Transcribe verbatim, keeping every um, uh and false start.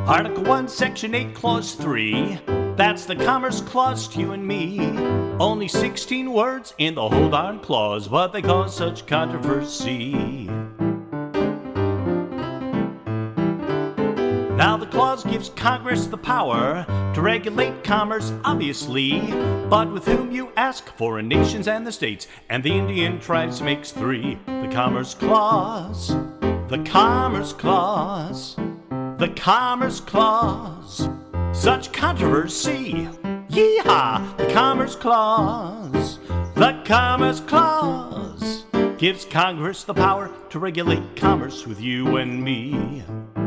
Article one, Section eight, Clause three. That's the Commerce Clause to you and me. Only sixteen words in the whole darn clause, but they cause such controversy. Now the clause gives Congress the power to regulate commerce, obviously, but with whom you ask, foreign nations and the states, and the Indian tribes makes three. The Commerce Clause, the Commerce Clause, the Commerce Clause. Such controversy. Yeehaw! The Commerce Clause, the Commerce Clause gives Congress the power to regulate commerce with you and me.